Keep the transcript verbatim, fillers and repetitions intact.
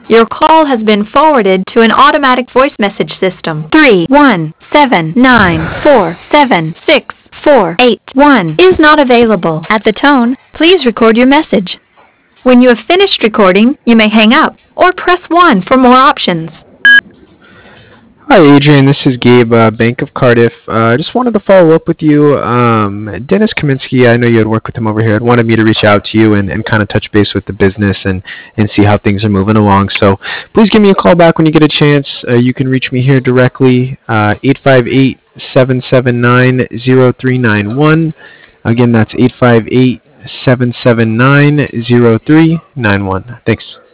Your call has been forwarded to an automatic voice message system. three one seven nine four seven six four eight one is not available. At the tone, please record your message. When you have finished recording, you may hang up or press one for more options. Hi, Adrian. This is Gabe, uh, Bank of Cardiff. I uh, just wanted to follow up with you. Um, Dennis Kaminsky, I know you had worked with him over here, wanted me to reach out to you and, and kind of touch base with the business and, and see how things are moving along. So please give me a call back when you get a chance. Uh, you can reach me here directly, uh, eight five eight, seven seven nine, zero three nine one. Again, that's eight five eight, seven seven nine, zero three nine one. Thanks.